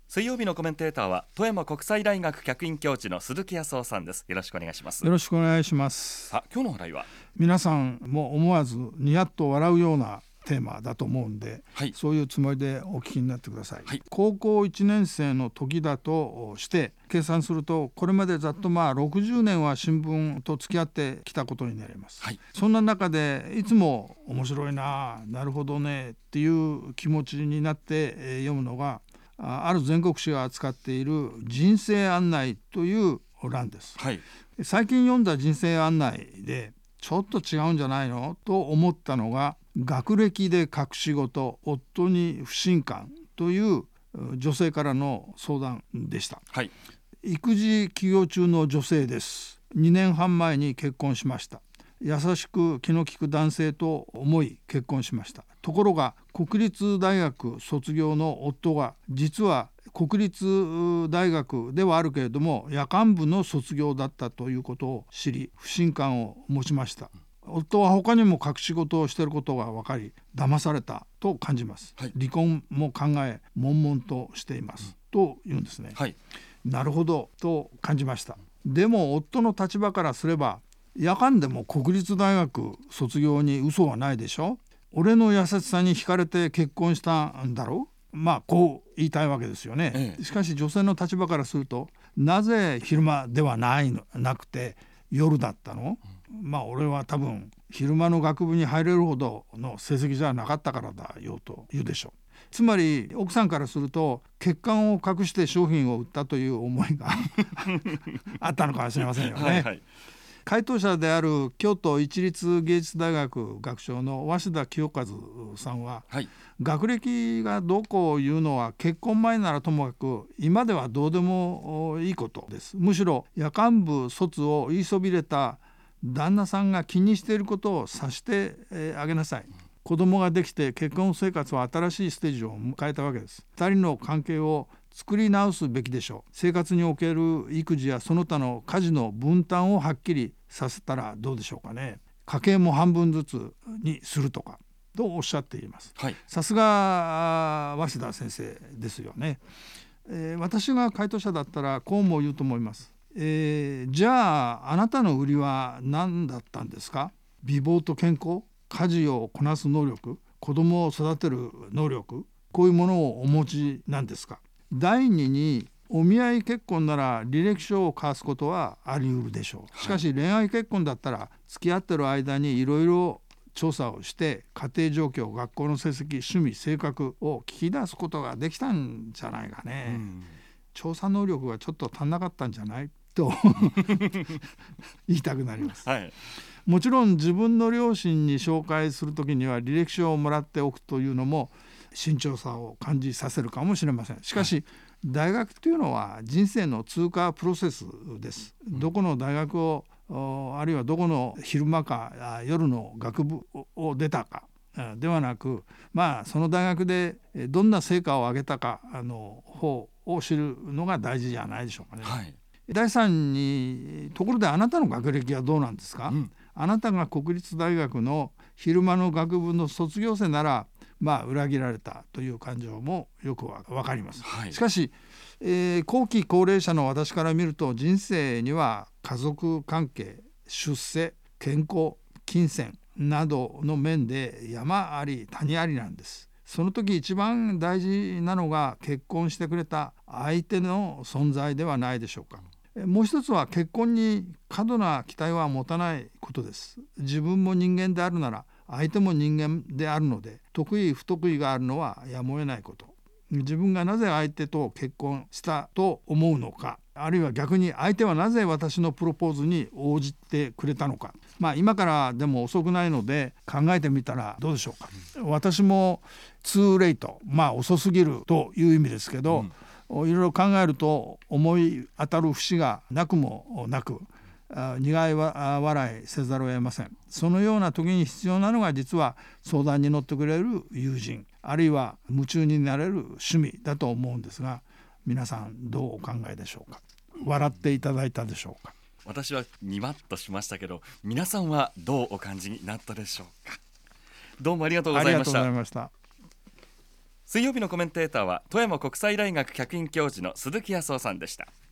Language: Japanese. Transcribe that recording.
水曜日のコメンテーターは富山国際大学客員教授の鈴木康夫さんです。よろしくお願いします。 よろしくお願いします。 今日の話題は皆さんも思わずニヤッと笑うようなテーマだと思うんで、そういうつもりでお聞きになってください。高校1年生の時だとして計算すると、これまでざっと60年は新聞と付き合ってきたことになります。そんな中でいつも面白いなるほどねっていう気持ちになって読むのが、ある全国紙が扱っている人生案内という欄です。最近読んだ人生案内でちょっと違うんじゃないのと思ったのが、学歴で隠し事、夫に不信感という女性からの相談でした。育児休業中の女性です。2年半前に結婚しました。優しく気の利く男性と思い結婚しました。ところが国立大学卒業の夫が、実は国立大学ではあるけれども夜間部の卒業だったということを知り、不信感を持ちました。夫は他にも隠し事をしていることが分かり、騙されたと感じます。離婚も考え悶々としています、と言うんですね。なるほどと感じました。でも夫の立場からすれば、夜間でも国立大学卒業に嘘はないでしょ。俺の優しさに惹かれて結婚したんだろう。こう言いたいわけですよね。しかし女性の立場からすると、なぜ昼間ではなくて夜だったの。俺は多分昼間の学部に入れるほどの成績じゃなかったからだよと言うでしょう。つまり奥さんからすると、欠陥を隠して商品を売ったという思いがあったのかもしれませんよね。回答者である京都市立芸術大学学長の鷲田清和さんは、学歴がどうこう言うのは結婚前ならともかく今ではどうでもいいことです。むしろ夜間部卒を言いそびれた旦那さんが気にしていることを察してあげなさい。子供ができて結婚生活は新しいステージを迎えたわけです。2人の関係を作り直すべきでしょう。生活における育児やその他の家事の分担をはっきりさせたらどうでしょうかね。家計も半分ずつにするとかとおっしゃっています。さすが鷲田先生ですよね。私が回答者だったらこうも言うと思います。じゃああなたの売りは何だったんですか。美貌と健康、家事をこなす能力、子供を育てる能力、こういうものをお持ちなんですか。第二に、お見合い結婚なら履歴書を交わすことはあり得るでしょう。しかし恋愛結婚だったら付き合ってる間にいろいろ調査をして家庭状況、学校の成績、趣味、性格を聞き出すことができたんじゃないかね。調査能力がちょっと足んなかったんじゃないと言いたくなります。もちろん自分の両親に紹介するときには履歴書をもらっておくというのも慎重さを感じさせるかもしれません。しかし、大学というのは人生の通過プロセスです。どこの大学をあるいはどこの昼間か夜の学部を出たかではなく、その大学でどんな成果を上げたかの方を知るのが大事じゃないでしょうかね。第3に、ところであなたの学歴はどうなんですか。あなたが国立大学の昼間の学部の卒業生なら裏切られたという感情もよくわかります。しかし、後期高齢者の私から見ると、人生には家族関係、出世、健康、金銭などの面で山あり谷ありなんです。その時一番大事なのが結婚してくれた相手の存在ではないでしょうか。もう一つは、結婚に過度な期待は持たないことです。自分も人間であるなら相手も人間であるので、得意不得意があるのはやむを得ないこと。自分がなぜ相手と結婚したと思うのか、あるいは逆に相手はなぜ私のプロポーズに応じてくれたのか、今からでも遅くないので考えてみたらどうでしょうか。私もツーレイト、遅すぎるという意味ですけど、いろいろ考えると思い当たる節がなくもなく、苦い笑いせざるを得ません。そのような時に必要なのが、実は相談に乗ってくれる友人、あるいは夢中になれる趣味だと思うんですが、皆さんどうお考えでしょうか。笑っていただいたでしょうか。 私はにわっとしましたけど、皆さんはどうお感じになったでしょうか。どうもありがとうございました。 水曜日のコメンテーターは富山国際大学客員教授の鈴木康夫さんでした。